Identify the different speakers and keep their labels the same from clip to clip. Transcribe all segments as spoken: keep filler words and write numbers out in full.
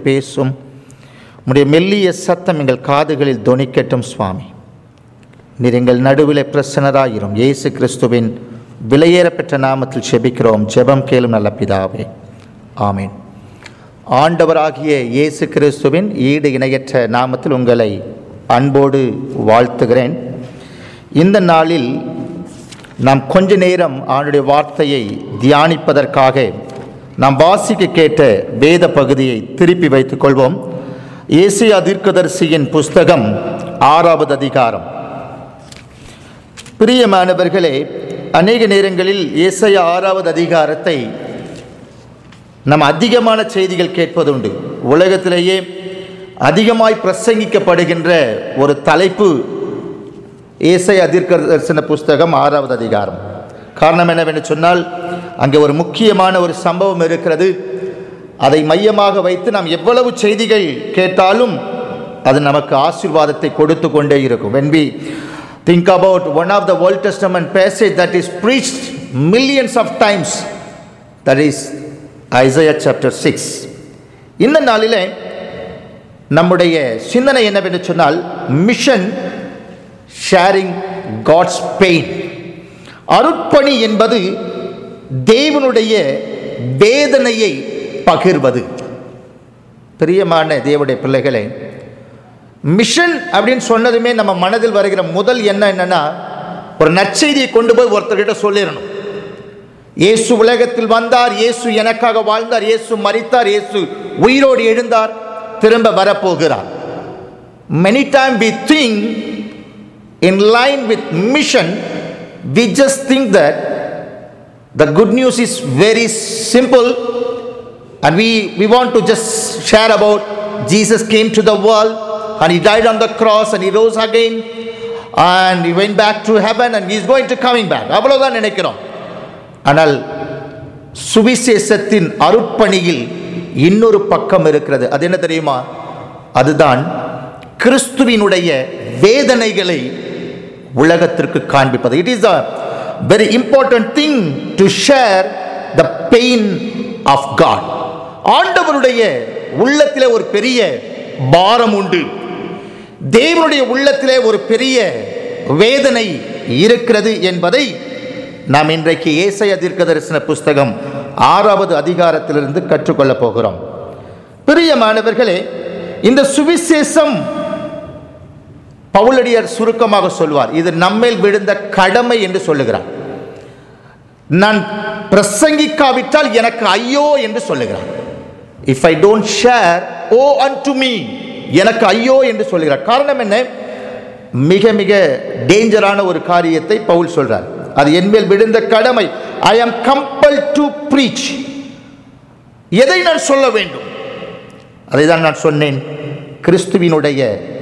Speaker 1: பேசும். உம்முடைய மெல்லிய சத்தம் எங்கள் காதுகளில் தொனிக்கட்டும் சுவாமி. நீர் எங்கள் நடுவிலே பிரசன்னராயிரும். இயேசு கிறிஸ்துவின் விலையேறப்பெற்ற நாமத்தில் செபிக்கிறோம். ஜெபம் கேளும் நல்ல பிதாவே, ஆமீன். ஆண்டவராகிய இயேசு கிறிஸ்துவின் ஈடு இணையற்ற நாமத்தில் உங்களை அன்போடு வாழ்த்துகிறேன். இந்த நாளில் நாம் கொஞ்ச நேரம் ஆண்டுடைய வார்த்தையை தியானிப்பதற்காக நாம் வாசிக்க கேட்ட வேத பகுதியை திருப்பி வைத்துக் கொள்வோம். ஏசாயா தீர்க்கதரிசியின் புஸ்தகம் ஆறாவது அதிகாரம். பிரியமானவர்களே, அநேக நேரங்களில் ஏசாயா ஆறாவது அதிகாரத்தை நம்ம அதிகமான செய்திகள் கேட்பதுண்டு. உலகத்திலேயே அதிகமாய் பிரசங்கிக்கப்படுகின்ற ஒரு தலைப்பு ஏசாயா தீர்க்கதரிசன புஸ்தகம் ஆறாவது அதிகாரம். காரணம் என்னவென்று சொன்னால், அங்கே ஒரு முக்கியமான ஒரு சம்பவம் இருக்கிறது. அதை மையமாக வைத்து நாம் எவ்வளவு செய்திகள் கேட்டாலும் அது நமக்கு ஆசீர்வாதத்தை கொடுத்து கொண்டே இருக்கும். When we think about one of the Old Testament passage that is preached millions of times, that is Isaiah chapter six. இந்த நாளிலே நம்முடைய சிந்தனை என்னவென்று சொன்னால், மிஷன் ஷேரிங் காட்ஸ் பெயின். அருட்பணி என்பது தேவனுடைய வேதனையை பகிர்வது. பிரியமான தேவனுடைய பிள்ளைகளே, மிஷன் அப்படின்னு சொன்னதுமே நம்ம மனதில் வருகிற முதல் என்ன என்னன்னா, ஒரு நற்செய்தியை கொண்டு போய் ஒருத்தர்கிட்ட சொல்லிடணும். இயேசு உலகத்தில் வந்தார், இயேசு எனக்காக வாழ்ந்தார், இயேசு மரித்தார், இயேசு உயிரோடு எழுந்தார், திரும்ப வரப்போகிறார். Many times we think in line with mission, we just think that the good news is very simple and we, we want to just share about Jesus came to the world and he died on the cross and he rose again and he went back to heaven and he is going to coming back. அவ்வளவுதான் நினைக்கிறோம். ஆனால் சுவிசேஷத்தின் அருட்பணியில் இன்னொரு பக்கம் இருக்கிறது. அது என்ன தெரியுமா? அதுதான் கிறிஸ்துவினுடைய வேதனைகளை உலகத்திற்கு காண்பிப்பது. It is a very important thing to share the pain of God. ஆண்டவருடைய உள்ளத்திலே ஒரு பெரிய பாரம் உண்டு. தேவனுடைய உள்ளத்திலே ஒரு பெரிய வேதனை இருக்கிறது என்பதை நாம் இன்றைக்கு ஏசாயா தீர்க்கதரிசன புஸ்தகம் ஆறாவது அதிகாரத்திலிருந்து கற்றுக்கொள்ளப் போகிறோம். பிரியமானவர்களே, இந்த சுவிசேஷம் பவுலடியார் சுருக்கமாக சொல்வார், இது நம்மேல் விழுந்த கடமை என்று சொல்லுகிறார். நான் பிரசங்கிக்காவிட்டால் எனக்கு ஐயோ என்று சொல்லுகிறார். If I don't share, oh unto me, எனக்கு ஐயோ என்று சொல்லுகிறார். காரணம் என்ன? மிக மிக டேஞ்சரான ஒரு காரியத்தை பவுல் சொல்றார். அது என்மேல் விழுந்த கடமை. I am compelled to preach. எதை நான் சொல்ல வேண்டும்? அதை தான் நான் சொன்னேன். கிறிஸ்துவினுடைய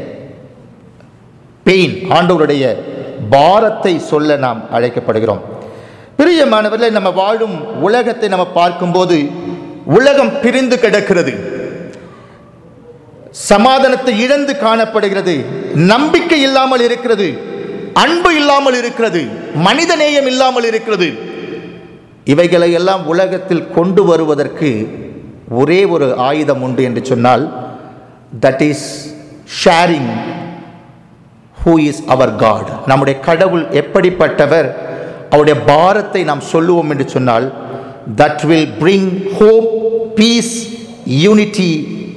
Speaker 1: பெயின், ஆண்டவருடைய பாரத்தை சொல்ல நாம் அழைக்கப்படுகிறோம். பிரியமானவர்களே, நம்ம வாழும் உலகத்தை நம்ம பார்க்கும்போது உலகம் பிரிந்து கிடக்கிறது, சமாதானத்தை இழந்து காணப்படுகிறது, நம்பிக்கை இல்லாமல் இருக்கிறது, அன்பு இல்லாமல் இருக்கிறது, மனித நேயம் இல்லாமல் இருக்கிறது. இவைகளை எல்லாம் உலகத்தில் கொண்டு வருவதற்கு ஒரே ஒரு ஆயுதம் உண்டு என்று சொன்னால், that is sharing who is our God. நம்முடைய கடவுள் எப்படிப்பட்டவர், அவருடைய பாரத்தை நாம் சொல்லுவோம் என்று சொன்னால், that will bring hope, peace, unity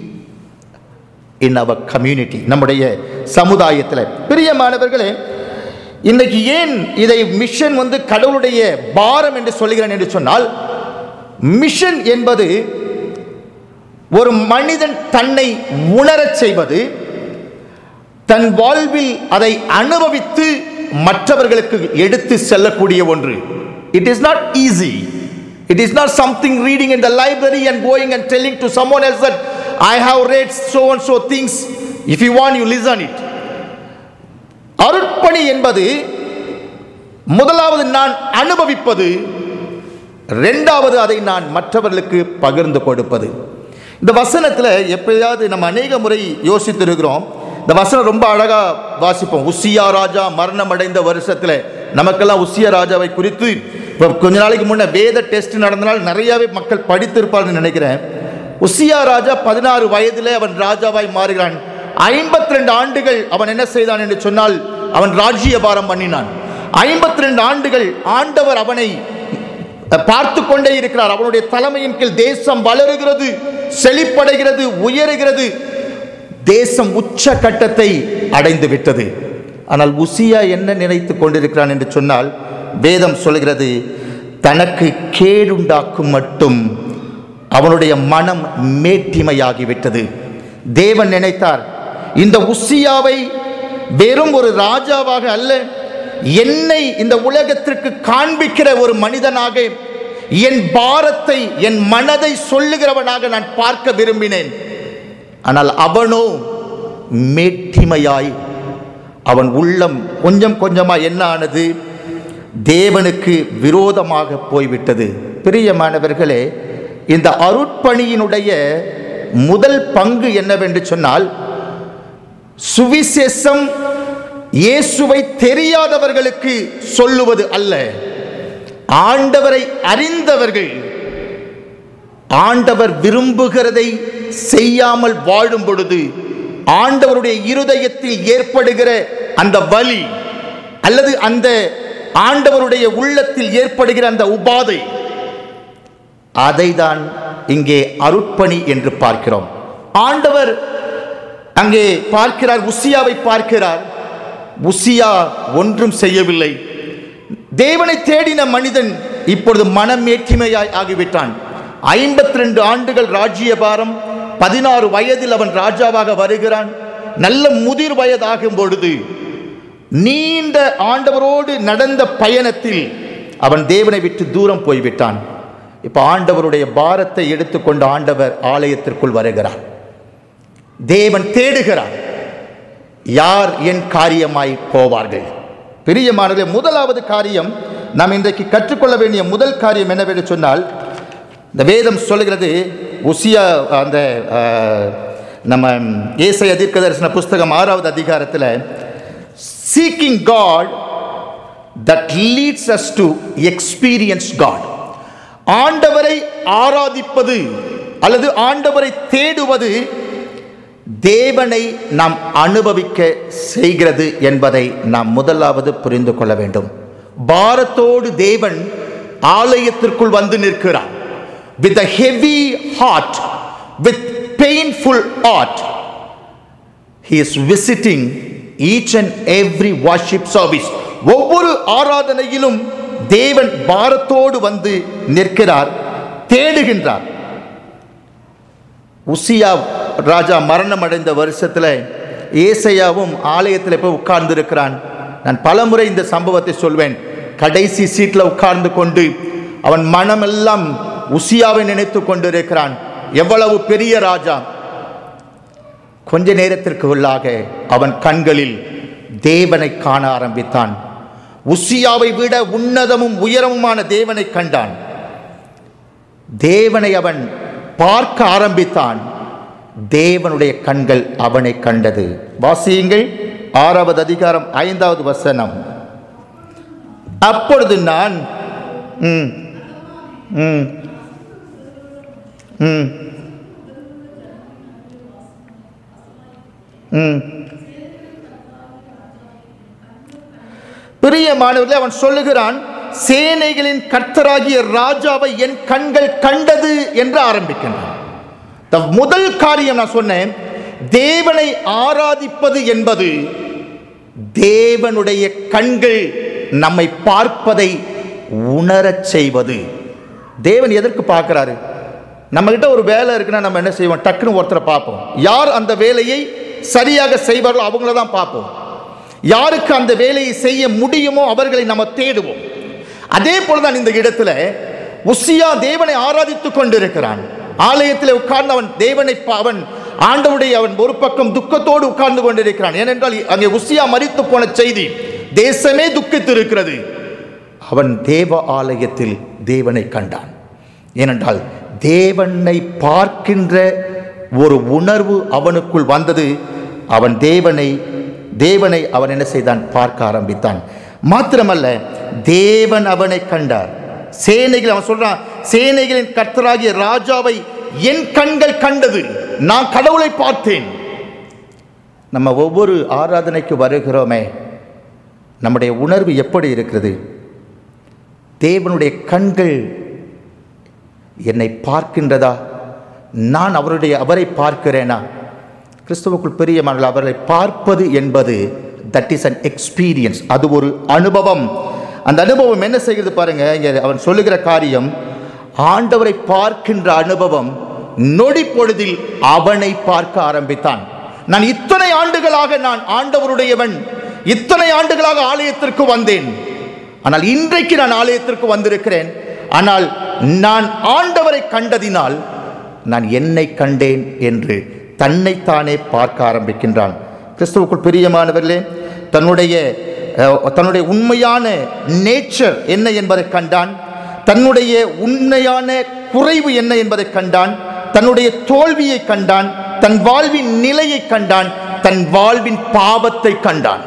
Speaker 1: in our community, நம்முடைய சமுதாயத்தில். பிரியமானவர்களே, இன்னைக்கு ஏன் இதை மிஷன் வந்து கடவுளுடைய பாரம் என்று சொல்லுகிறேன் என்று சொன்னால், மிஷன் என்பது ஒரு மனிதன் தன்னை உணரச் செய்வது, தன் வாழ்வில் அதை அனுபவித்து மற்றவர்களுக்கு எடுத்து செல்லக்கூடிய ஒன்று. It is not easy. It is not something reading in the library and going and telling to someone else that I have read so and so things. If you want, you listen it. அருட்பணி என்பது முதலாவது நான் அனுபவிப்பது, இரண்டாவது அதை நான் மற்றவர்களுக்கு பகிர்ந்து கொடுப்பது. இந்த வசனத்தில் எப்பயாவது நம்ம அநேக முறை யோசித்திருக்கிறோம். இந்த வசனம் ரொம்ப அழகா வாசிப்போம். உசியா ராஜா மரணம் அடைந்த வருஷத்தில் நமக்கெல்லாம் உசியா ராஜாவை குறித்து இப்போ கொஞ்ச நாளைக்கு முன்னே வேத டெஸ்ட் நடந்தனால் நிறையாவே மக்கள் படித்திருப்பார்னு நினைக்கிறேன். உசியா ராஜா பதினாறு வயதிலே அவன் ராஜாவாய் மாறுகிறான். ஐம்பத்தி ரெண்டு ஆண்டுகள் அவன் என்ன செய்தான் என்று சொன்னால் அவன் ராஜ்யபாரம் பண்ணினான். ஐம்பத்தி ரெண்டு ஆண்டுகள் ஆண்டவர் அவனை பார்த்து கொண்டே இருக்கிறார். அவனுடைய தலைமையின் கீழ் தேசம் வளருகிறது, செழிப்படைகிறது, உயருகிறது. தேசம் உச்ச கட்டத்தை அடைந்து விட்டது. ஆனால் உசியா என்ன நினைத்து கொண்டிருக்கிறான் என்று சொன்னால் வேதம் சொல்கிறது, தனக்கு கேடுண்டாக்கும் மட்டும் அவனுடைய மனம் மேட்டிமையாகிவிட்டது. தேவன் நினைத்தார், இந்த உசியாவை வெறும் ஒரு ராஜாவாக அல்ல, என்னை இந்த உலகத்திற்கு காண்பிக்கிற ஒரு மனிதனாக, என் பாரத்தை என் மனதை சொல்லுகிறவனாக நான் பார்க்க விரும்பினேன். ஆனால் அவனோ மேட்டிமையாய் அவன் உள்ளம் கொஞ்சம் கொஞ்சமாக என்ன ஆனது, தேவனுக்கு விரோதமாக போய்விட்டது. பிரியமானவர்களே, இந்த அருட்பணியினுடைய முதல் பங்கு என்னவென்று சொன்னால், சுவிசேஷம் இயேசுவை தெரியாதவர்களுக்கு சொல்லுவது அல்ல, ஆண்டவரை அறிந்தவர்கள் ஆண்டவர் விரும்புகிறதை செய்யாமல் வாழும் பொழுது ஆண்டவருடைய இருதயத்தில் ஏற்படுகிற அந்த வலி அல்லது அந்த ஆண்டவருடைய உள்ளத்தில் ஏற்படுகிற அந்த உபாதை, அதை தான் இங்கே அருட்பணி என்று பார்க்கிறோம். ஆண்டவர் அங்கே பார்க்கிறார், உசியாவை பார்க்கிறார். உசியா ஒன்றும் செய்யவில்லை. தேவனை தேடின மனிதன் இப்பொழுது மனமேற்றிமையாய் ஆகிவிட்டான். ஐம்பத்தி ரெண்டு ஆண்டுகள் ராஜ்யபாரம், பதினாறு வயதில் அவன் ராஜாவாக வருகிறான். நல்ல முதிர் வயதாகும் பொழுது நீண்ட ஆண்டவரோடு நடந்த பயணத்தில் அவன் தேவனை விட்டு தூரம் போய்விட்டான். இப்ப ஆண்டவருடைய பாரத்தை எடுத்துக்கொண்டு ஆண்டவர் ஆலயத்திற்குள் வருகிறார். தேவன் தேடுகிறார், யார் என் காரியமாய் போவார்கள். பிரியமானவர்களே, முதலாவது காரியம் நாம் இன்றைக்கு கற்றுக்கொள்ள வேண்டிய முதல் காரியம் என்னவென்று சொன்னால், இந்த வேதம் சொல்கிறது, உசியா அந்த நம்ம ஏசாயா தீர்க்கதரிசன புஸ்தகம் ஆறாவது அதிகாரத்தில், seeking God that leads us to experience God, ஆண்டவரை ஆராதிப்பது அல்லது ஆண்டவரை தேடுவது தேவனை நாம் அனுபவிக்க செய்கிறது என்பதை நாம் முதலாவது புரிந்து கொள்ள வேண்டும். பாரத்தோடு தேவன் ஆலயத்திற்குள் வந்து நிற்கிறார். With a heavy heart, with painful heart, he is visiting each and every worship service. ஒவ்வொரு ஆராதனையிலும் தேவன் பாரத்தோடு வந்து நிற்கிறார், தேடுகின்றார். உசியா ராஜா மரணம் அடைந்த வருஷத்தில் ஏசாயாவும் ஆலயத்தில் போய் உட்கார்ந்து இருக்கிறான். நான் பலமுறை இந்த சம்பவத்தை சொல்வேன். கடைசி சீட்டில் உட்கார்ந்து கொண்டு அவன் மனமெல்லாம் உசியாவை நினைத்து கொண்டிருக்கிறான். எவ்வளவு பெரிய ராஜா! கொஞ்ச நேரத்திற்கு உள்ளாக அவன் கண்களில் தேவனை காண ஆரம்பித்தான். உசியாவை விட உன்னதமும் உயரமுமான தேவனை கண்டான். தேவனை அவன் பார்க்க ஆரம்பித்தான். தேவனுடைய கண்கள் அவனை கண்டது. வாசியுங்கள், ஆறாவது அதிகாரம் ஐந்தாவது வசனம். அப்பொழுது நான் ம் ம் ம் ம் பிரியமானவர்களே, அவன் சொல்லுகிறான், சேனைகளின் கர்த்தராகிய ராஜாவை என் கண்கள் கண்டது என்று ஆரம்பிக்கின்றான். முதல் காரியம் நான் சொன்னேன், தேவனை ஆராதிப்பது என்பது தேவனுடைய கண்கள் நம்மை பார்ப்பதை உணரச் செய்வது. தேவன் எதற்கு பார்க்கிறாரு? நம்ம கிட்ட ஒரு வேலை இருக்குன்னா நம்ம என்ன செய்வோம்? டக்குன்னு ஒருத்தரை பார்ப்போம். யார் அந்த வேலையை சரியாக செய்வார்களோ அவங்கள தான் பார்ப்போம். யாருக்கு அந்த வேலையை செய்ய முடியுமோ அவர்களை நம்ம தேடுவோம். அதே போலதான் இந்த இடத்துல உசியா தேவனை ஆராதித்துக் கொண்டிருக்கிறான். ஆலயத்தில் உட்கார்ந்து அவன் தேவனை அவன் ஆண்டவருடைய அவன் ஒரு பக்கம் துக்கத்தோடு உட்கார்ந்து கொண்டிருக்கிறான். ஏனென்றால் அங்கே உசியா மரித்து போன செய்தி தேசமே துக்கித்து இருக்கிறது. அவன் தேவ ஆலயத்தில் தேவனை கண்டான். ஏனென்றால் தேவனை பார்க்கின்ற ஒரு உணர்வு அவனுக்குள் வந்தது. அவன் தேவனை தேவனை அவன் என்ன செய்தான்? பார்க்க ஆரம்பித்தான். மாத்திரமல்ல, தேவன் அவனை கண்டார். சேனைகள், அவன் சொல்றான், சேனைகளின் கர்த்தராகிய ராஜாவை என் கண்கள் கண்டது. நான் கடவுளை பார்த்தேன். நம்ம ஒவ்வொரு ஆராதனைக்கு வருகிறோமே, நம்முடைய உணர்வு எப்படி இருக்கிறது? தேவனுடைய கண்கள் என்னை பார்க்கின்றதா? நான் அவருடைய அவரை பார்க்கிறேனா? கிறிஸ்துவுக்குள் பிரியமானவர்களே, அவர்களை பார்ப்பது என்பது தட் இஸ் அன் எக்ஸ்பீரியன்ஸ். அது ஒரு அனுபவம். அந்த அனுபவம் என்ன செய்கிறது பாருங்க. இங்கே அவன் சொல்லுகிற காரியம், ஆண்டவரை பார்க்கின்ற அனுபவம். நொடி பொழுதில் அவனை பார்க்க ஆரம்பித்தான். நான் இத்தனை ஆண்டுகளாக நான் ஆண்டவருடையவன், இத்தனை ஆண்டுகளாக ஆலயத்திற்கு வந்தேன், ஆனால் இன்றைக்கு நான் ஆலயத்திற்கு வந்திருக்கிறேன். ஆனால் நான் ஆண்டவரை கண்டதினால் நான் என்னை கண்டேன் என்று தன்னைத்தானே பார்க்க ஆரம்பிக்கின்றான். கிறிஸ்துவுக்குள் பிரியமானவர்களே, தன்னுடைய தன்னுடைய உண்மையான நேச்சர் என்ன என்பதை கண்டான். தன்னுடைய உண்மையான குறைவு என்ன என்பதை கண்டான். தன்னுடைய தோல்வியை கண்டான். தன் வாழ்வின் நிலையை கண்டான். தன் வாழ்வின் பாவத்தை கண்டான்.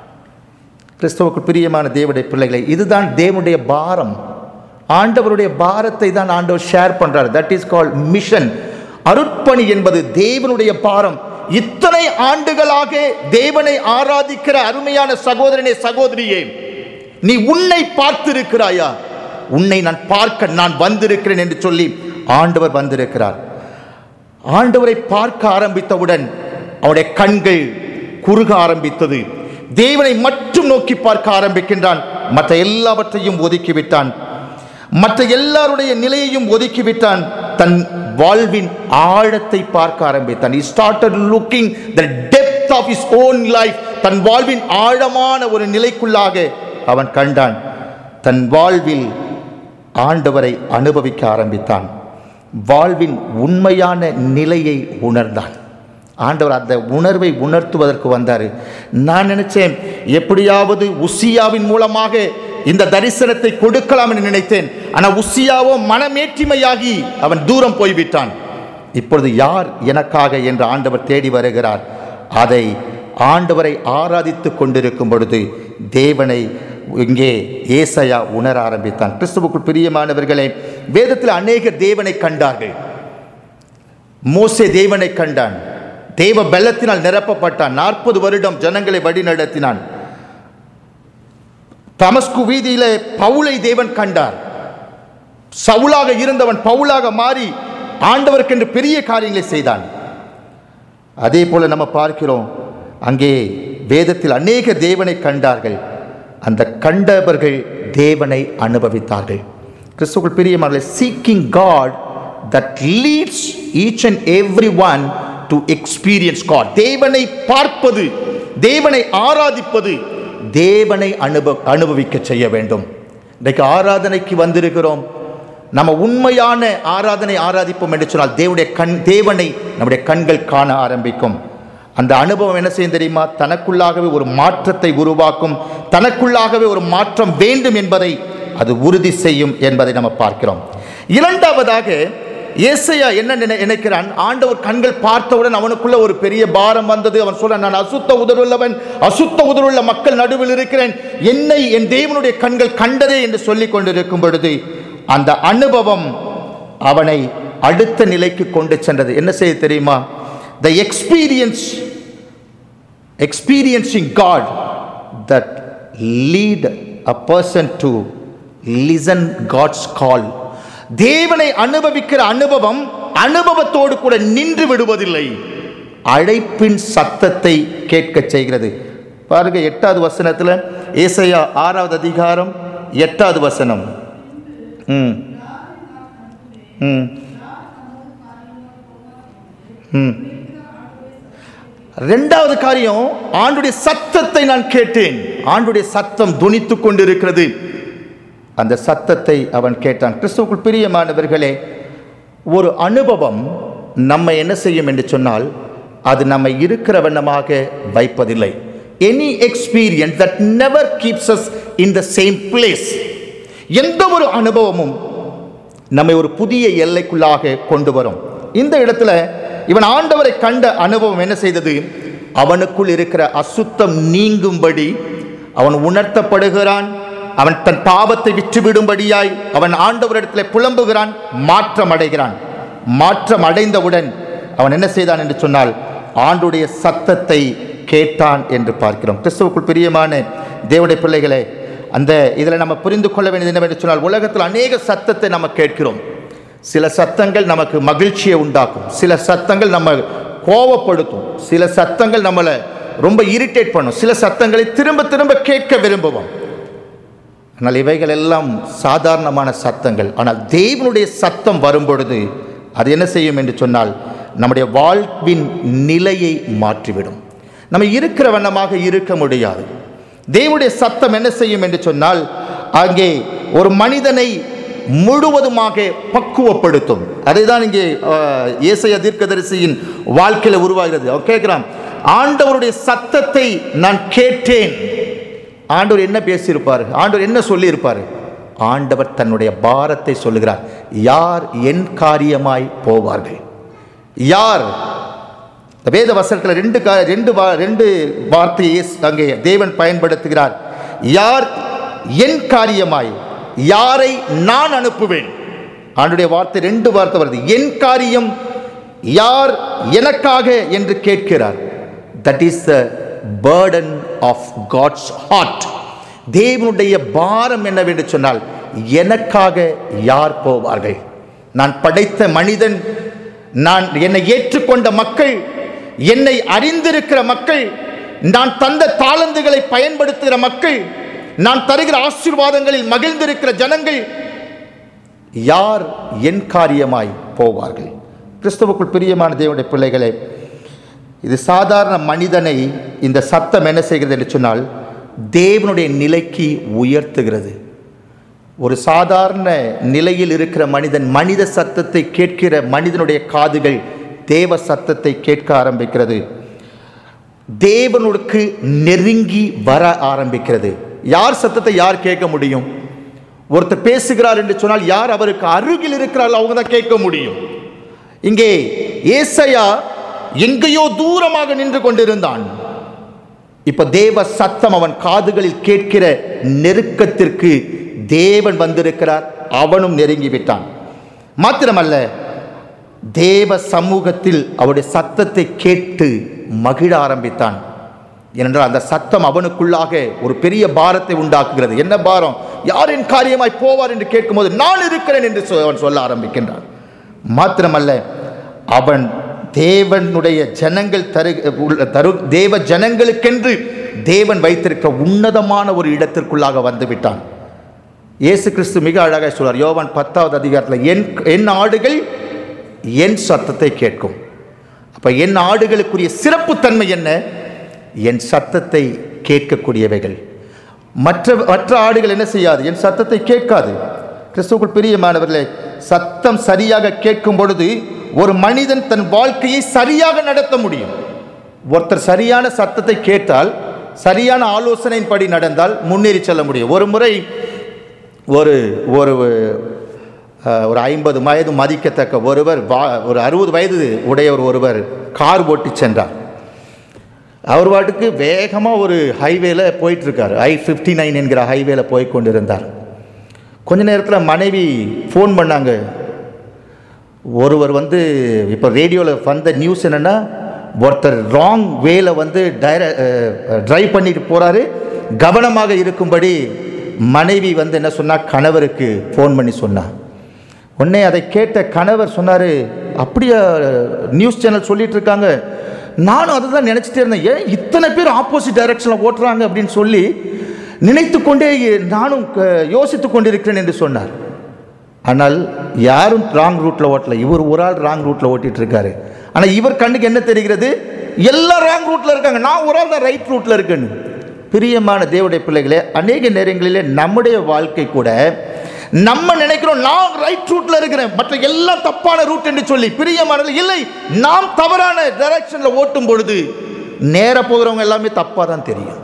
Speaker 1: கிறிஸ்துவுக்குள் பிரியமான தேவனுடைய பிள்ளைகளை, இதுதான் தேவனுடைய பாரம். ஆண்டவருடைய பாரத்தை தான் ஆண்டவர் ஷேர் பண்றார். That is called mission. அருட்பணி என்பது தேவனுடைய பாரம். இத்தனை ஆண்டுகளாக தேவனை ஆராதிக்கிற அருமையான சகோதரனே, சகோதரியே, நீ உன்னை பார்த்திருக்கிறாயா? உன்னை நான் பார்க்க நான் வந்திருக்கிறேன் என்று சொல்லி ஆண்டவர் வந்திருக்கிறார். ஆண்டவரை பார்க்க ஆரம்பித்தவுடன் அவருடைய கண்கள் குறுக ஆரம்பித்தது. தேவனை மட்டும் நோக்கி பார்க்க ஆரம்பிக்கின்றான். மற்ற எல்லாவற்றையும் ஒதுக்கிவிட்டான். மற்ற எல்லாருடைய நிலையையும் ஒதுக்கிவிட்டான். தன் வாழ்வின் ஆழத்தை பார்க்க ஆரம்பித்தான். He started looking the depth of his own life. தன் வாழ்வின் ஆழமான ஒரு நிலைக்குள்ளாக அவன் கண்டான். தன் வாழ்வில் ஆண்டவரை அனுபவிக்க ஆரம்பித்தான். வாழ்வின் உண்மையான நிலையை உணர்ந்தான். ஆண்டவர் அந்த உணர்வை உணர்த்துவதற்கு வந்தார். நான் நினைச்சேன் எப்படியாவது உசியாவின் மூலமாக இந்த தரிசனத்தை கொடுக்கலாம் என்று நினைத்தேன். ஆனால் உசியாவோ மனமேற்றிமையாகி அவன் தூரம் போய்விட்டான். இப்பொழுது யார் எனக்காக என்று ஆண்டவர் தேடி வருகிறார். அதை ஆண்டவரை ஆராதித்து கொண்டிருக்கும் பொழுது தேவனை இங்கே ஏசாயா உணர ஆரம்பித்தான். கிறிஸ்துவுக்குள் பிரியமானவர்களே, வேதத்தில் அநேகர் தேவனை கண்டார்கள். மோசே தேவனை கண்டான். தேவ பலத்தினால் நிரப்பப்பட்டான். நாற்பது வருடம் ஜனங்களை வழி நடத்தினான். தமஸ்கு வீதியிலே பவுலை தேவன் கண்டார். சவுலாக இருந்தவன் பவுலாக மாறி ஆண்டவருக்கென்று பெரிய காரியங்களை செய்தான். அதே போல நம்ம பார்க்கிறோம், அங்கே வேதத்தில் அநேக தேவனை கண்டார்கள். அந்த கண்டவர்கள் தேவனை அனுபவித்தார்கள். கிறிஸ்துவுக்குள் பிரியமானவர்களே, seeking God that leads each and everyone to experience God. தேவனை பார்ப்பது, தேவனை ஆராதிப்பது, தேவனை அனுபவ அனுபவிக்க செய்ய வேண்டும். இன்றைக்கு ஆராதனைக்கு வந்திருக்கிறோம். நம்ம உண்மையான ஆராதனை ஆராதிப்போம் என்று சொன்னால் தேவனுடைய கண் தேவனை நம்முடைய கண்கள் காண ஆரம்பிக்கும். அந்த அனுபவம் என்ன செய்யும் தெரியுமா? தனக்குள்ளாகவே ஒரு மாற்றத்தை உருவாக்கும். தனக்குள்ளாகவே ஒரு மாற்றம் வேண்டும் என்பதை அது உறுதி செய்யும் என்பதை நம்ம பார்க்கிறோம். இரண்டாவதாக ஏசாயா என்ன நினைக்கிறான்? ஆண்டவர் கண்கள் பார்த்தவுடன் அவனுக்குள்ள ஒரு பெரிய பாரம் வந்தது. அவன் சொல்றான், நான் அசுத்த உதடுள்ளவன், அசுத்த உதடுள்ள மக்கள் நடுவில் இருக்கிறேன், என்னை என் தேவனுடைய கண்கள் கண்டதே என்று சொல்லிக் கொண்டிருக்கும் பொழுது அந்த அனுபவம் அவனை அடுத்த நிலைக்கு கொண்டு சென்றது. என்ன செய்ய தெரியுமா? The experience experiencing God that lead a person to listen God's call. தேவனை அனுபவிக்கிற அனுபவம் அனுபவத்தோடு கூட நின்று விடுவதில்லை, அழைப்பின் சத்தத்தை கேட்க செய்கிறது. பாருங்க, எட்டாவது வசனத்தில், ஏசாயா ஆறாவது அதிகாரம் எட்டாவது வசனம். ம் ம் ம் ரெண்டாவது காரியம், ஆண்டுடைய சத்தத்தை நான் கேட்டேன். ஆண்டுடைய சத்தம் துணித்துக் கொண்டிருக்கிறது. அந்த சத்தத்தை அவன் கேட்டான். கிறிஸ்துவுக்குள் பிரியமானவர்களே, ஒரு அனுபவம் நம்மை என்ன செய்யும் என்று சொன்னால் அது நம்மை இருக்கிற வண்ணமாக வைப்பதில்லை. Any experience that never keeps us in the same place. எந்த ஒரு அனுபவமும் நம்மை ஒரு புதிய எல்லைக்குள்ளாக கொண்டு வரும். இந்த இடத்துல இவன் ஆண்டவரை கண்ட அனுபவம் என்ன செய்தது? அவனுக்குள் இருக்கிற அசுத்தம் நீங்கும்படி அவன் உணர்த்தப்படுகிறான். அவன் தன் பாவத்தை விட்டுவிடும்படியாய் அவன் ஆண்டவரிடத்தில் புலம்புகிறான், மாற்றம் அடைகிறான். மாற்றம் அடைந்தவுடன் அவன் என்ன செய்தான் என்று சொன்னால் ஆண்டுடைய சத்தத்தை கேட்டான் என்று பார்க்கிறோம். கிறிஸ்துவுக்குள் பிரியமான தேவனுடைய பிள்ளைகளே, அந்த இதில் நம்ம புரிந்து கொள்ள வேண்டியது என்னவென்று சொன்னால், உலகத்தில் அநேக சத்தத்தை நம்ம கேட்கிறோம். சில சத்தங்கள் நமக்கு மகிழ்ச்சியை உண்டாக்கும், சில சத்தங்கள் நம்ம கோபப்படுத்தும், சில சத்தங்கள் நம்மளை ரொம்ப இரிட்டேட் பண்ணும், சில சத்தங்களை திரும்ப திரும்ப கேட்க விரும்புவோம். ஆனால் இவைகள் எல்லாம் சாதாரணமான சத்தங்கள். ஆனால் தேவனுடைய சத்தம் வரும்பொழுது அது என்ன செய்யும் என்று சொன்னால் நம்முடைய வாழ்வின் நிலையை மாற்றிவிடும். நம்ம இருக்கிற வண்ணமாக இருக்க முடியாது. தேவனுடைய சத்தம் என்ன செய்யும் என்று சொன்னால் அங்கே ஒரு மனிதனை முழுவதுமாக பக்குவப்படுத்தும். அதை தான் இங்கே ஏசாயா தீர்க்கதரிசியின் வாழ்க்கையில் உருவாகிறது. அவர் கேட்கிறான், ஆண்டவருடைய சத்தத்தை நான் கேட்டேன். ஆண்டவர் என்ன பேசியிருப்பார்? ஆண்டவர் என்ன சொல்லியிருப்பார்? ஆண்டவர் தன்னுடைய பாரத்தை சொல்லுகிறார். யார் என் காரியமாய் போவார்கள்? யார்? வேத வசனத்தில் ரெண்டு ரெண்டு ரெண்டு வார்த்தையை அங்கே தேவன் பயன்படுத்துகிறார். யார் என் காரியமாய், யாரை நான் அனுப்புவேன். ஆண்டுடைய வார்த்தை ரெண்டு வார்த்தை வருது. என் காரியம், யார் எனக்காக என்று கேட்கிறார். That is the burden of God's heart. தேவனுடைய பாரம் என்னவென்று சொன்னால், எனக்காக யார் போவார்கள்? நான் படைத்த மனிதன், நான் என்னை ஏற்றுக்கொண்ட மக்கள், என்னை அறிந்திருக்கிற மக்கள், நான் தந்த தாளந்துகளை பயன்படுத்துகிற மக்கள், நான் தருகிற ஆசீர்வாதங்களில் மகிழ்ந்திருக்கிற ஜனங்கள், யார் என் காரியமாய் போவார்கள்? கிறிஸ்துவுக்குள் பிரியமான தேவனுடைய பிள்ளைகளே, இது சாதாரண மனிதனை இந்த சத்தம் என்ன செய்கிறது என்று சொன்னால் தேவனுடைய நிலைக்கு உயர்த்துகிறது. ஒரு சாதாரண நிலையில் இருக்கிற மனிதன் மனித சத்தத்தை கேட்கிற மனிதனுடைய காதுகள் தேவ சத்தத்தை கேட்க ஆரம்பிக்கிறது. தேவனுக்கு நெருங்கி வர ஆரம்பிக்கிறது. யார் சத்தத்தை யார் கேட்க முடியும்? ஒருத்தர் பேசுகிறார் என்று சொன்னால் யார் அவருக்கு அருகில் இருக்கிறார்கள் அவங்க தான் கேட்க முடியும். இங்கே ஏசாயா எங்கேயோ தூரமாக நின்று கொண்டிருந்தான். இப்ப தேவ சத்தம் அவன் காதுகளில் கேட்கிற நெருக்கத்திற்கு தேவன் வந்திருக்கிறார். அவனும் நெருங்கி விட்டான். மாத்திரமல்ல, தேவ சமூகத்தில் அவருடைய சத்தத்தை கேட்டு மகிழ ஆரம்பித்தான். ஏனென்றால் அந்த சத்தம் அவனுக்குள்ளாக ஒரு பெரிய பாரத்தை உண்டாக்குகிறது. என்ன பாரம்? யார் என் காரியமாய் போவார் என்று கேட்கும் போது நான் இருக்கிறேன் என்று அவன் சொல்ல ஆரம்பிக்கின்றான். மாத்திரமல்ல, அவன் தேவனுடைய ஜனங்கள் தரு தரு தேவ ஜனங்களுக்கென்று தேவன் வைத்திருக்க உன்னதமான ஒரு இடத்திற்குள்ளாக வந்து விட்டான். இயேசு கிறிஸ்து மிக அழகாக சொல்றார் யோவான் பத்தாவது அதிகாரத்தில், என் என் ஆடுகள் என் சத்தத்தை கேட்கும். அப்ப என் ஆடுகளுக்குரிய சிறப்பு தன்மை என்ன? என் சத்தத்தை கேட்கக்கூடியவைகள். மற்ற மற்ற ஆடுகள் என்ன செய்யாது? என் சத்தத்தை கேட்காது. கிறிஸ்துவுக்குள் பிரியமானவர்களே, சத்தம் சரியாக கேட்கும் பொழுது ஒரு மனிதன் தன் வாழ்க்கையை சரியாக நடத்த முடியும். ஒருத்தர் சரியான சத்தத்தை கேட்டால், சரியான ஆலோசனையின்படி நடந்தால் முன்னேறி செல்ல முடியும். ஒரு முறை ஒரு ஒரு ஒரு ஐம்பது வயது மதிக்கத்தக்க ஒருவர், ஒரு அறுபது வயது உடையவர் ஒருவர் கார் ஓட்டி சென்றார். அவர் பாட்டுக்கு வேகமாக ஒரு ஹைவேல போயிட்டுருக்கார். ஐ ஃபிஃப்டி நைன் என்கிற ஹைவேல போய் கொண்டிருந்தார். கொஞ்ச நேரத்தில் மனைவி ஃபோன் பண்ணாங்க. ஒருவர் வந்து இப்போ ரேடியோவில் வந்த நியூஸ் என்னென்னா, ஒருத்தர் ராங் வேல வந்து டைர ட்ரைவ் பண்ணிட்டு போகிறாரு, கவனமாக இருக்கும்படி மனைவி வந்து என்ன சொன்னால் கணவருக்கு ஃபோன் பண்ணி சொன்னார். உடனே அதை கேட்ட கணவர் சொன்னார், அப்படியே நியூஸ் சேனல் சொல்லிட்டு இருக்காங்க, நானும் அதை தான் நினச்சிட்டே இருந்தேன், ஏன் இத்தனை பேர் ஆப்போசிட் டைரக்ஷனில் ஓட்டுறாங்க அப்படின்னு சொல்லி நினைத்து கொண்டே நானும் யோசித்து கொண்டிருக்கிறேன் என்று சொன்னார். ஆனால் யாரும் ராங் ரூட்டில் ஓட்டல, இவர் ஒரு ஆள் ராங் ரூட்டில் ஓட்டிகிட்டு இருக்காரு. ஆனால் இவர் கண்ணுக்கு என்ன தெரிகிறது? எல்லாம் ராங் ரூட்டில் இருக்காங்க, நான் ஒரு ஆள் தான் ரைட் ரூட்டில் இருக்கேன்னு. பிரியமான தேவனுடைய பிள்ளைகளே, அநேக நேரங்களிலே நம்முடைய வாழ்க்கை கூட நம்ம நினைக்கிறோம் நான் ரைட் ரூட்ல இருக்கிறேன், மற்ற எல்லாம் தப்பான ரூட் என்று சொல்லி. பிரியமானவர்களே, இல்லை, நாம் தவறான டைரக்ஷன்ல ஓட்டும் பொழுது நேர போகிறவங்க எல்லாமே தப்பா தான் தெரியும்.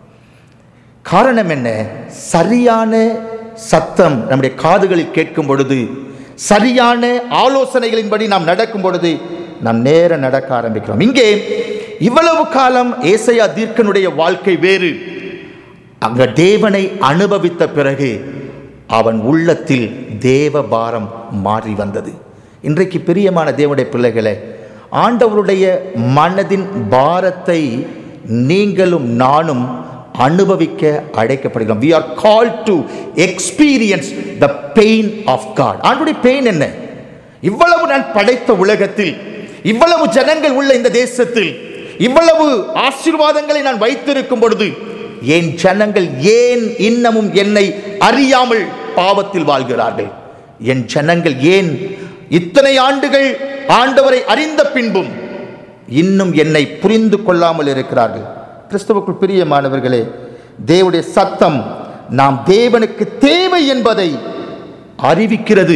Speaker 1: காரணம் என்ன? சரியான சத்தம் நம்முடைய காதுகளில் கேட்கும் பொழுது, சரியான ஆலோசனைகளின்படி நாம் நடக்கும் பொழுது நாம் நேர நடக்க ஆரம்பிக்கிறோம். இங்கே இவ்வளவு காலம் ஏசாயா தீர்க்கனுடைய வாழ்க்கை வேறு. அங்க தேவனை அனுபவித்த பிறகு அவன் உள்ளத்தில் தேவ பாரம் மாறி வந்தது. இன்றைக்கு பிரியமான தேவனுடைய பிள்ளைகளே, ஆண்டவருடைய மனதின் பாரத்தை நீங்களும் நானும் அனுபவிக்க அழைக்கப்படுகிறோம். we are called to experience the pain of God. ஆண்டவருடைய பெயின் என்ன? இவ்வளவு நான் படைத்த உலகத்தில், இவ்வளவு ஜனங்கள் உள்ள இந்த தேசத்தில், இவ்வளவு ஆசீர்வாதங்களை நான் வைத்திருக்கும் பொழுது என் ஜனங்கள் ஏன் இன்னமும் என்னை அறியாமல் பாவத்தில் வாழ்கிறார்கள்? என் ஜனங்கள் ஏன் இத்தனை ஆண்டுகள் ஆண்டவரை அறிந்த பின்பும் இன்னும் என்னை புரிந்து கொள்ளாமல் இருக்கிறார்கள்? கிறிஸ்துவுக்குள் பிரியமானவர்களே, தேவனுடைய சத்தம் நாம் தேவனுக்கு தேவை என்பதை அறிவிக்கிறது.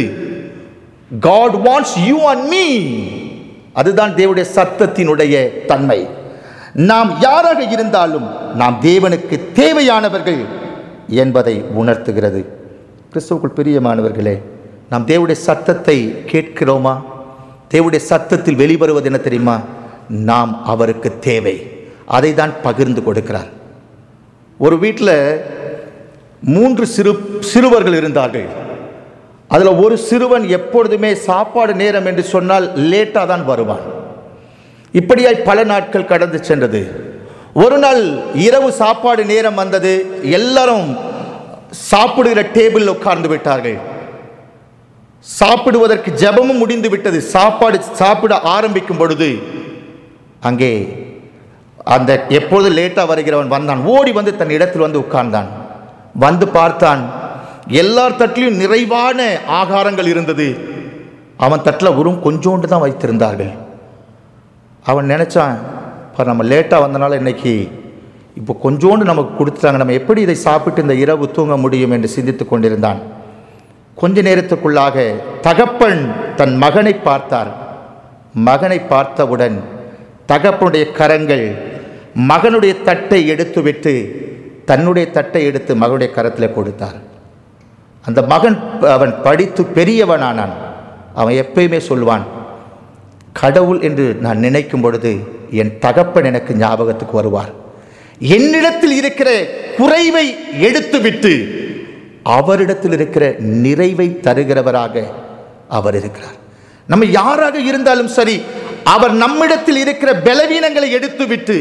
Speaker 1: God wants you and me. அதுதான் தேவனுடைய சத்தத்தினுடைய தன்மை. நாம் யாராக இருந்தாலும் நாம் தேவனுக்கு தேவையானவர்கள் என்பதை உணர்த்துகிறது. கிறிஸ்துவுக்குள் பிரியமானவர்களே, நாம் தேவனுடைய சத்தத்தை கேட்கிறோமா? தேவனுடைய சத்தத்தில் வெளிவருவது என்ன தெரியுமா? நாம் அவருக்கு தேவை. அதை தான் பகிர்ந்து கொடுக்கிறார். ஒரு வீட்டில் மூன்று சிறு சிறுவர்கள் இருந்தார்கள். அதில் ஒரு சிறுவன் எப்பொழுதுமே சாப்பாடு நேரம் என்று சொன்னால் லேட்டாக தான் வருவான். இப்படியாய் பல நாட்கள் கடந்து சென்றது. ஒரு நாள் இரவு சாப்பாடு நேரம் வந்தது. எல்லாரும் சாப்பிடுகிற டேபிள் உட்கார்ந்து விட்டார்கள். சாப்பிடுவதற்கு ஜெபமும் முடிந்து விட்டது. சாப்பாடு சாப்பிட ஆரம்பிக்கும் பொழுது அங்கே அந்த எப்பொழுது லேட்டாக வருகிறவன் வந்தான். ஓடி வந்து தன் இடத்தில் வந்து உட்கார்ந்தான். வந்து பார்த்தான், எல்லார் தட்டிலும் நிறைவான ஆகாரங்கள் இருந்தது. அவன் தட்டில் வெறும் கொஞ்சோண்டு தான் வைத்திருந்தார்கள். அவன் நினைச்சான், இப்போ நம்ம லேட்டாக வந்தனால இன்னைக்கு இப்போ கொஞ்சோண்டு நமக்கு கொடுத்துட்டாங்க, நம்ம எப்படி இதை சாப்பிட்டு இந்த இரவு தூங்க முடியும் என்று சிந்தித்து கொண்டிருந்தான். கொஞ்ச நேரத்துக்குள்ளாக தகப்பன் தன் மகனை பார்த்தார். மகனை பார்த்தவுடன் தகப்பனுடைய கரங்கள் மகனுடைய தட்டை எடுத்துவிட்டு தன்னுடைய தட்டை எடுத்து மகனுடைய கரத்தில் கொடுத்தார். அந்த மகன் அவன் படித்து பெரியவனானான். அவன் எப்பயுமே சொல்வான், கடவுள் என்று நான் நினைக்கும் பொழுது என் தகப்பன் எனக்கு ஞாபகத்துக்கு வருவார். என்னிடத்தில் இருக்கிற குறைவை எடுத்துவிட்டு அவரிடத்தில் இருக்கிற நிறைவை தருகிறவராக அவர் இருக்கிறார். நம்ம யாராக இருந்தாலும் சரி, அவர் நம்மிடத்தில் இருக்கிற பலவீனங்களை எடுத்துவிட்டு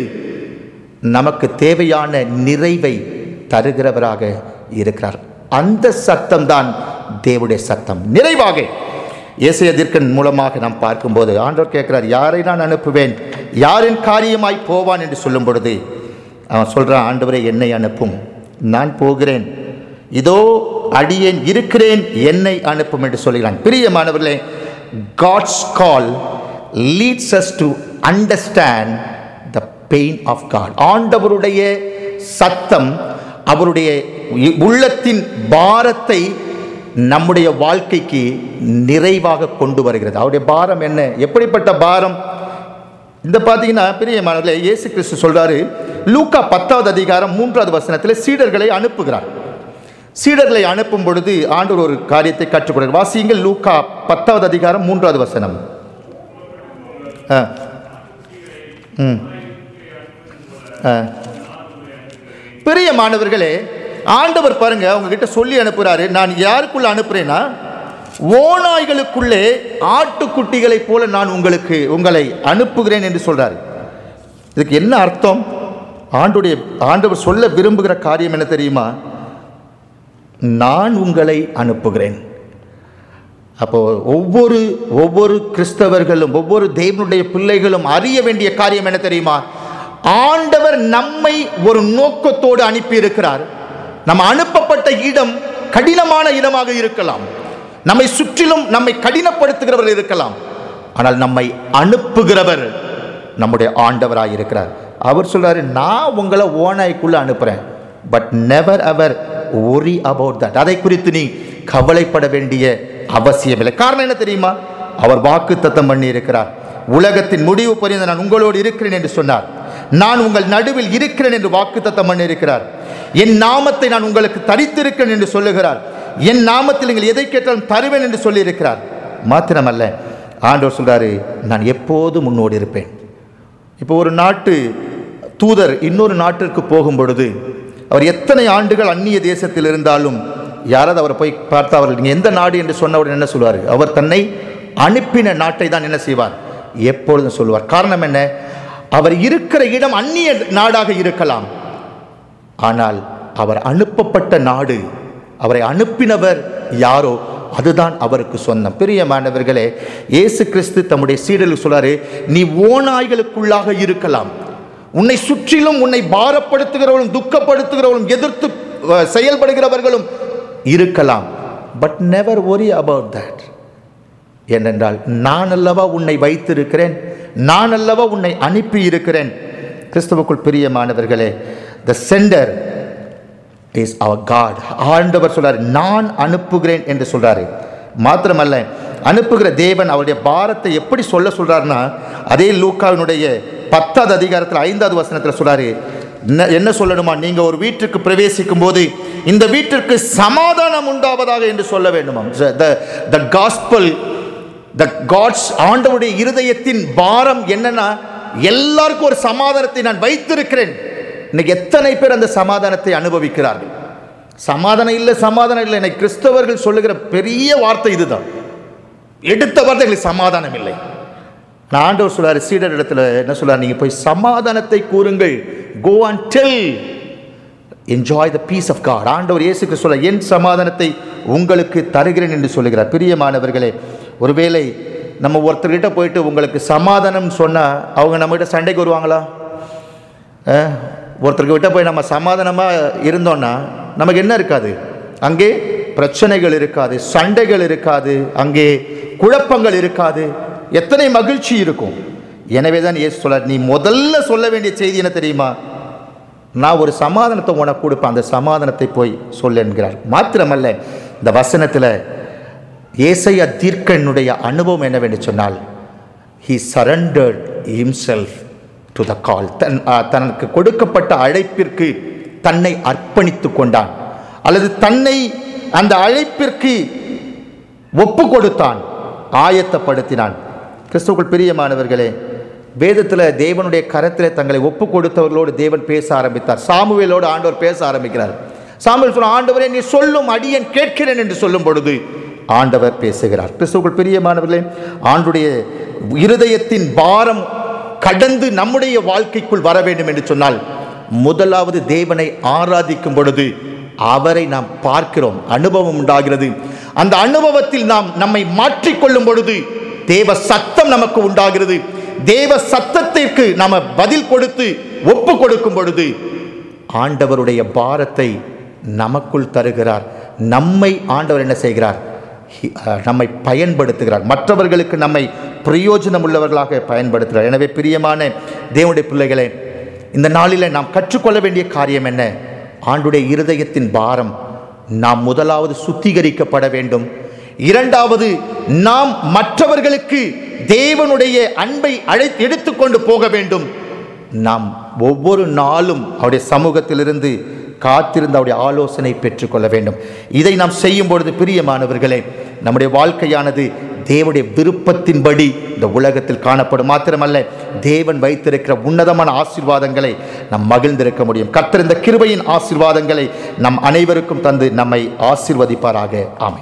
Speaker 1: நமக்கு தேவையான நிறைவை தருகிறவராக இருக்கிறார். அந்த சத்தம் தான் தேவனுடைய சத்தம். நிறைவாக ஏசாயா தீர்க்கன் மூலமாக நாம் பார்க்கும்போது ஆண்டவர் கேட்கிறார், யாரை நான் அனுப்புவேன், யாரின் காரியமாய் போவான் என்று சொல்லும் பொழுது அவன் சொல்றான், ஆண்டவரே என்னை அனுப்பும், நான் போகிறேன், இதோ அடியேன் இருக்கிறேன், என்னை அனுப்பும் என்று சொல்கிறான். பிரியமானவர்களே, God's call leads us to understand the pain of God. ஆண்டவருடைய சத்தம் அவருடைய உள்ளத்தின் பாரத்தை நம்முடைய வாழ்க்கைக்கு நிறைவாக கொண்டு வருகிறது. அவருடைய பாரம் என்ன? எப்படிப்பட்ட பாரம்? இந்த பார்த்தீங்கன்னா பிரியமானவர்களே, இயேசு கிறிஸ்து சொல்றாரு, லூக்கா பத்தாவது அதிகாரம் மூன்றாவது வசனத்தில் சீடர்களை அனுப்புகிறார். சீடர்களை அனுப்பும் பொழுது ஆண்டவர் ஒரு காரியத்தை கற்றுக் கொடுக்கிறார். வாசியுங்கள், லூக்கா பத்தாவது அதிகாரம் மூன்றாவது வசனம். பிரியமானவர்களே, ஆண்டவர் பாருங்க உங்ககிட்ட சொல்லி அனுப்புகிறாரு, நான் யாருக்குள்ள அனுப்புறேன்னா ஓநாய்களுக்குள்ளே ஆட்டுக்குட்டிகளை போல நான் உங்களுக்கு உங்களை அனுப்புகிறேன் என்று சொல்றாரு. இதுக்கு என்ன அர்த்தம்? ஆண்டுடைய ஆண்டவர் சொல்ல விரும்புகிற காரியம் என்ன தெரியுமா? நான் உங்களை அனுப்புகிறேன். அப்போ ஒவ்வொரு ஒவ்வொரு கிறிஸ்தவர்களும் ஒவ்வொரு தேவனுடைய பிள்ளைகளும் அறிய வேண்டிய காரியம் என்ன தெரியுமா? ஆண்டவர் நம்மை ஒரு நோக்கத்தோடு அனுப்பி இருக்கிறார். நம்ம அனுப்பப்பட்ட இடம் கடினமான இடமாக இருக்கலாம், நம்மை சுற்றிலும் நம்மை கடினப்படுத்துகிறவர் இருக்கலாம், ஆனால் நம்மை அனுப்புகிறவர் நம்முடைய ஆண்டவராக இருக்கிறார். அவர் சொல்றாரு, நான் உங்களை ஓநாய்க்குள்ள அனுப்புறேன், but never ever worry about that. அதை குறித்து நீ கவலைப்பட வேண்டிய அவசியம் இல்லை. காரணம் என்ன தெரியுமா? அவர் வாக்குத்தத்தம் பண்ணி இருக்கிறார், உலகத்தின் முடிவு பரியந்த நான் உங்களோடு இருக்கிறேன் என்று சொன்னார். நான் உங்கள் நடுவில் இருக்கிறேன் என்று வாக்குத்தத்தம் பண்ணி இருக்கிறார். என் நாமத்தை நான் உங்களுக்கு தரித்திருக்கிறேன் என்று சொல்லுகிறார். என் நாமத்தில் நீங்கள் எதை கேட்டாலும் தருவேன் என்று சொல்லி இருக்கிறார். மாத்திரமல்ல, ஆண்டவர் சொல்றாரு, நான் எப்போதும் முன்னோடு இருப்பேன். இப்போ ஒரு நாட்டு தூதர் இன்னொரு நாட்டிற்கு போகும் பொழுது அவர் எத்தனை ஆண்டுகள் அந்நிய தேசத்தில் இருந்தாலும் யாராவது அவரை போய் பார்த்தா அவர்கள் நீங்கள் எந்த நாடு என்று சொன்னவுடன் என்ன சொல்வார்? அவர் தன்னை அனுப்பின நாட்டை தான் என்ன செய்வார்? எப்பொழுதும் சொல்லுவார். காரணம் என்ன? அவர் இருக்கிற இடம் அந்நிய நாடாக இருக்கலாம், ஆனால் அவர் அனுப்பப்பட்ட நாடு, அவரை அனுப்பினவர் யாரோ அதுதான் அவருக்கு சொந்தம். பிரியமானவர்களே, இயேசு கிறிஸ்து தம்முடைய சீடர்களுக்கு சொல்றாரு, நீ ஓநாய்களுக்குள்ளாக இருக்கலாம், உன்னை சுற்றிலும் உன்னை பாரப்படுத்துகிறவர்களும் துக்கப்படுத்துகிறவர்களும் எதிர்த்து செயல்படுகிறவர்களும் இருக்கலாம், but never worry about that. ஏனென்றால் நான் அல்லவா உன்னை வைத்திருக்கிறேன், நான் அல்லவா உன்னை அனுப்பி இருக்கிறேன். கிறிஸ்துவுக்குள் பிரியமானவர்களே, the sender is our God. ஆண்டவர் சொல்றாரு, நான் அனுப்புகிறேன் என்று சொல்றாரு. மாத்திரமல்ல, அனுப்புகிற தேவன் அவருடைய பாரத்தை எப்படி சொல்ல சொல்றாருன்னா, அதே லூக்காவினுடைய பத்தாவது அதிகாரத்தில் ஐந்தாவது வசனத்தில் சொல்றாரு, என்ன சொல்லணுமா? நீங்க ஒரு வீட்டுக்கு பிரவேசிக்கும் போது இந்த வீட்டிற்கு சமாதானம் உண்டாவதாக என்று சொல்ல வேண்டுமா? the gospel, the God's, ஆண்டவருடைய இருதயத்தின் பாரம் என்னன்னா, எல்லாருக்கும் ஒரு சமாதானத்தை நான் வைத்திருக்கிறேன். இன்னைக்கு எத்தனை பேர் அந்த சமாதானத்தை அனுபவிக்கிறார்கள்? சமாதானம் இல்லை, சமாதானம் இல்லை. இன்னைக்கு கிறிஸ்தவர்கள் சொல்லுகிற பெரிய வார்த்தை இதுதான், எடுத்த வார்த்தைகளுக்கு சமாதானம் இல்லை. நான் ஆண்டவர் சொல்றாரு, சீடர் இடத்துல என்ன சொல்றாரு? நீங்க போய் சமாதானத்தை கூறுங்கள், go and tell, enjoy the peace of God. ஆண்டவர் இயேசுக்கு சொல்ல, என் சமாதானத்தை உங்களுக்கு தருகிறேன் என்று சொல்லுகிறார். பிரியமானவர்களே, ஒருவேளை நம்ம ஒருத்தர்கிட்ட போயிட்டு உங்களுக்கு சமாதானம் சொன்னால் அவங்க நம்மகிட்ட சண்டைக்கு வருவாங்களா? ஒருத்தருக்கு விட்ட போய் நம்ம சமாதானமாக இருந்தோன்னா நமக்கு என்ன இருக்காது? அங்கே பிரச்சனைகள் இருக்காது, சண்டைகள் இருக்காது, அங்கே குழப்பங்கள் இருக்காது, எத்தனை மகிழ்ச்சி இருக்கும். எனவே தான் இயேசு சொல்றார், நீ முதல்ல சொல்ல வேண்டிய செய்தி என்ன தெரியுமா? நான் ஒரு சமாதானத்தை உனக்கு கொடுப்பேன், அந்த சமாதானத்தை போய் சொல்ல என்கிறார். மாத்திரமல்ல, இந்த வசனத்தில் ஏசாயா தீர்க்கனுடைய அனுபவம் என்னவென்று சொன்னால், he surrendered himself to the call. தன் தனக்கு கொடுக்கப்பட்ட அழைப்பிற்கு தன்னை அர்ப்பணித்து கொண்டான், அல்லது தன்னை அந்த அழைப்பிற்கு ஒப்பு கொடுத்தான், ஆயத்தப்படுத்தினான். கிறிஸ்துவுக்குள் பிரியமானவர்களே, வேதத்தில் தேவனுடைய கரத்தில் தங்களை ஒப்பு கொடுத்தவர்களோடு தேவன் பேச ஆரம்பித்தார். சாமுவேலோடு ஆண்டவர் பேச ஆரம்பிக்கிறார். சாமுவேல் சொல்ல, ஆண்டவரே நீ சொல்லும், அடியேன் கேட்கிறேன் என்று சொல்லும் பொழுது ஆண்டவர் பேசுகிறார். கிறிஸ்துவுக்குள் பிரியமானவர்களே, ஆண்டுடைய இருதயத்தின் பாரம் கடந்து நம்முடைய வாழ்க்கைக்குள் வர வேண்டும் என்று சொன்னால், முதலாவது தேவனை ஆராதிக்கும் பொழுது அவரை நாம் பார்க்கிறோம், அனுபவம் உண்டாகிறது. அந்த அனுபவத்தில் நாம் நம்மை மாற்றிக்கொள்ளும் பொழுது தேவ சத்தம் நமக்கு உண்டாகிறது. தேவ சத்தத்திற்கு நாம பதில் கொடுத்து ஒப்பு கொடுக்கும் பொழுது ஆண்டவருடைய பாரத்தை நமக்குள் தருகிறார். நம்மை ஆண்டவர் என்ன செய்கிறார்? நம்மை பயன்படுத்துகிறார், மற்றவர்களுக்கு நம்மை பிரயோஜனம் உள்ளவர்களாக பயன்படுத்துகிறார். எனவே பிரியமான தேவனுடைய பிள்ளைகளே, இந்த நாளில் நாம் கற்றுக்கொள்ள வேண்டிய காரியம் என்ன? ஆண்டுடைய இருதயத்தின் பாரம். நாம் முதலாவது சுத்திகரிக்கப்பட வேண்டும். இரண்டாவது, நாம் மற்றவர்களுக்கு தேவனுடைய அன்பை அழை எடுத்துக்கொண்டு போக வேண்டும். நாம் ஒவ்வொரு நாளும் அவருடைய சமூகத்திலிருந்து காத்திருந்து அவருடைய ஆலோசனை பெற்றுக்கொள்ள வேண்டும். இதை நாம் செய்யும் பொழுது பிரியமானவர்களே, நம்முடைய வாழ்க்கையானது தேவனுடைய விருப்பத்தின்படி இந்த உலகத்தில் காணப்படும். மாத்திரமல்ல, தேவன் வைத்திருக்கிற உன்னதமான ஆசீர்வாதங்களை நாம் மகிழ்ந்திருக்க முடியும். கர்த்தர் இந்த கிருபையின் ஆசீர்வாதங்களை நம் அனைவருக்கும் தந்து நம்மை ஆசீர்வதிப்பாராக. ஆமென்.